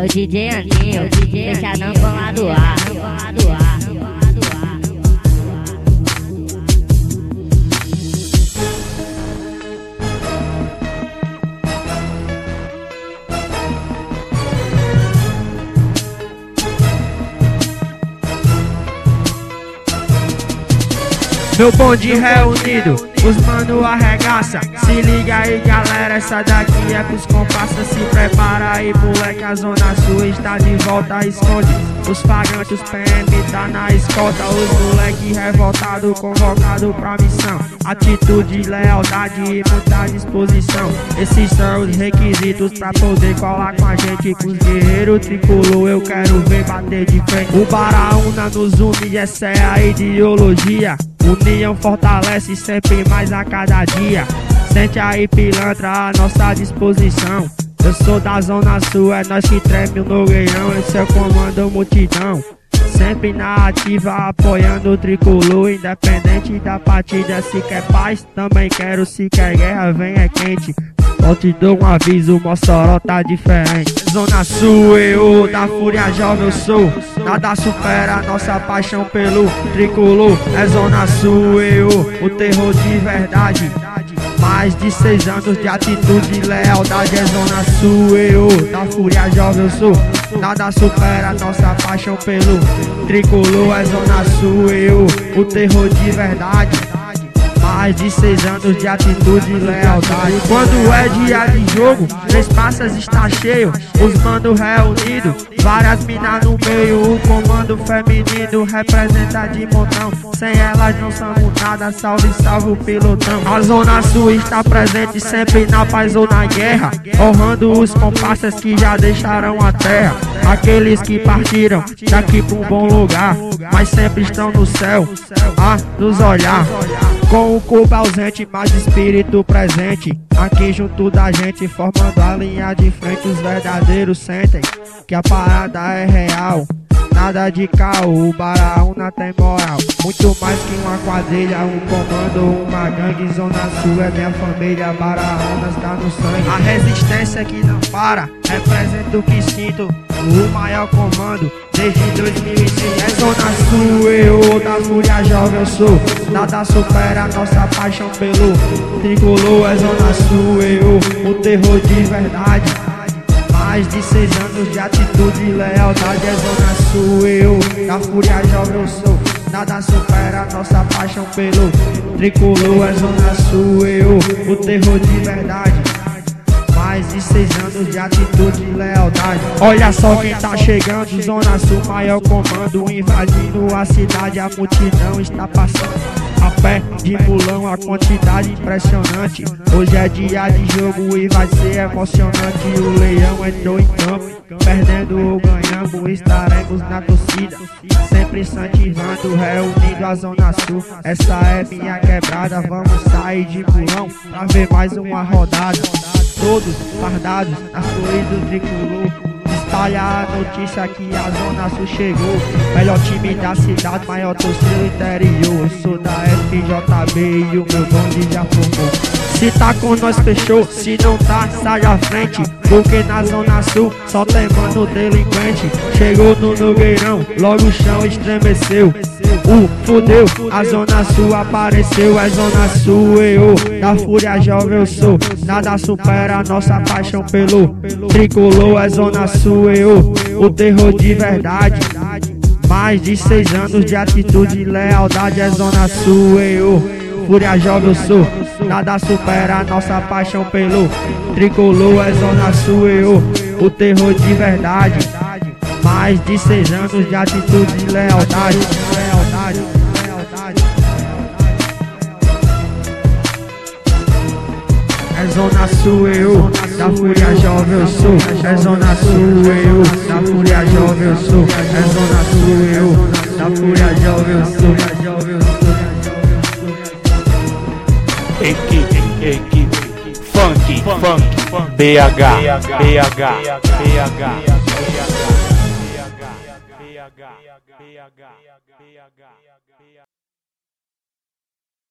o DJ Andinho, fechadão com a do ar. Meu bonde reunido, os mano arregaça. Se liga aí galera, essa daqui é pros comparsas. Se prepara aí moleque, a zona sul está de volta, esconde os flagrantes, os PM tá na escolta. Os moleque revoltado, convocado pra missão. Atitude, lealdade e muita disposição. Esses são os requisitos pra poder colar com a gente. Com os guerreiros tricolor eu quero ver bater de frente. O Baraúna nos une, essa é a ideologia. União fortalece sempre mais a cada dia. Sente aí pilantra à nossa disposição. Eu sou da zona sul, é nós que treme o Nogueirão. Esse é o comando multidão. Sempre na ativa, apoiando o tricolor. Independente da partida, se quer paz, também quero. Se quer guerra, vem é quente. Só te dou um aviso, Mossoró tá diferente. Zona sul, eu da Fúria Jovem eu sou. Nada supera a nossa paixão pelo tricolor. É zona sul, eu, o terror de verdade. Mais de 6 anos de atitude e lealdade. É zona sul, eu da Fúria Jovem eu sou. Nada supera a nossa paixão pelo tricolor. É zona sul, eu, o terror de verdade. Mais de 6 anos de atitude e lealdade. Quando é dia de jogo, 3 praças está cheio. Os mano reunidos, várias minas no meio. O comando feminino representa de montão. Sem elas não somos nada, salve, salve o pilotão. A zona sul está presente sempre na paz ou na guerra, honrando os comparsas que já deixaram a terra. Aqueles que partiram daqui pra um bom lugar, mas sempre estão no céu a nos olhar. Com o corpo ausente, mas espírito presente. Aqui junto da gente, formando a linha de frente. Os verdadeiros sentem que a parada é real. Nada de caô, o Baraúna tem moral. Muito mais que uma quadrilha, um comando, uma gangue. Zona sul é minha família, Baraúna está no sangue. A resistência que não para, representa o que sinto. O maior comando desde 2005. É zona sul, eu da Fúria Jovem eu sou. Nada supera a nossa paixão pelo tricolor. É zona sul, eu, o terror de verdade. Mais de 6 anos de atitude e lealdade. É zona sul, eu da Fúria Jovem eu sou. Nada supera a nossa paixão pelo tricolor. É zona sul, eu, o terror de verdade. Mais de 6 anos de atitude e lealdade. Olha só quem tá chegando, zona sul, maior comando. Invadindo a cidade, a multidão está passando a pé de mulão, a quantidade impressionante. Hoje é dia de jogo e vai ser emocionante. O leão entrou em campo, perdendo ou ganhando, estaremos na torcida, sempre incentivando, reunindo a zona sul. Essa é minha quebrada, vamos sair de mulão pra ver mais uma rodada. Todos fardados na flores do tricolor. Espalha a notícia que a zona sul chegou. Melhor time da cidade, maior torcida do interior. Eu sou da FJB e o meu bonde já formou. Se tá com nós fechou, se não tá, sai à frente. Porque na zona sul só tem mano delinquente. Chegou no Nogueirão, logo o chão estremeceu. Fudeu, a zona sul apareceu. É zona sul, eu da Fúria Jovem eu sou. Nada supera a nossa paixão pelo tricolor. É zona sul, eu, o terror de verdade. Mais de 6 anos de atitude e lealdade. É zona sul, eu, Fúria Jovem eu sou. Nada supera a nossa paixão pelo tricolor. É zona sul, eu, o terror de verdade. Mais de 6 anos de atitude e lealdade. É zona sul, eu da Fúria Jovem eu sou. É zona sul, eu da Fúria Jovem eu sou. É zona sul, eu da Fúria Jovem eu sou. Equipe, funk, BH.